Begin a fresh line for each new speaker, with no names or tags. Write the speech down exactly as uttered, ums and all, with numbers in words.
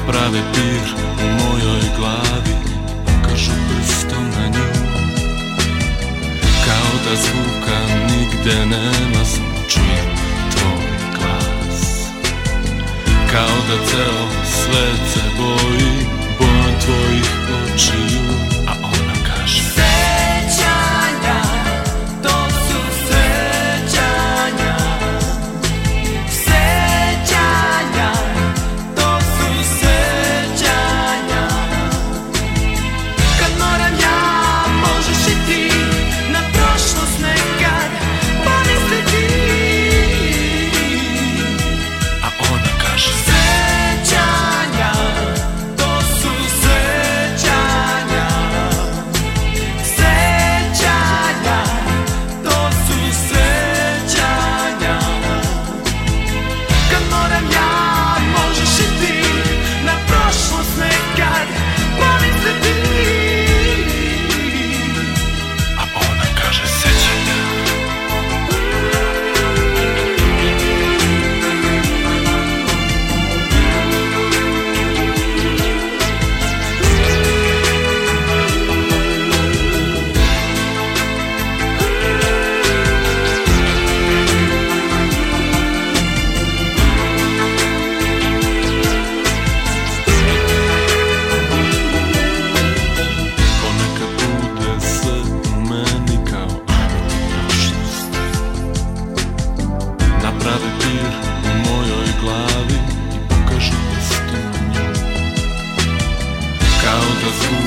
naprave pir u mojoj glavi, pokažu prstom na nju. Kao da zvuka nigde nema, samo čujem tvoj glas. Kao da ceo svet se boji, bojom tvojih očiju. A ona kaže:
sećanja, to su sećanja. Sećanja, to su sećanja. Kad moram ja, možeš i ti na prošlost nekad pomisliti.
A ona kaže:
sećanja, to su sećanja. Sećanja, to su sećanja. Kad moram ja, možeš i ti na prošlost nekad pomisliti.
A ona kaže: sećanja. Ponekad bude sve u meni kao prošlost. Naprave pir u mojoj glavi i pokažu prstom na nju. Kao da zvuka